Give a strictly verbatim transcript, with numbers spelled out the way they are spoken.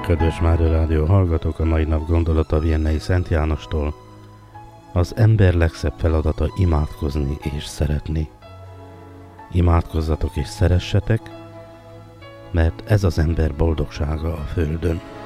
Kedves Mária Rádió hallgatók, a mai nap gondolata Viennei Szent Jánostól. Az ember legszebb feladata imádkozni és szeretni. Imádkozzatok és szeressetek, mert ez az ember boldogsága a földön.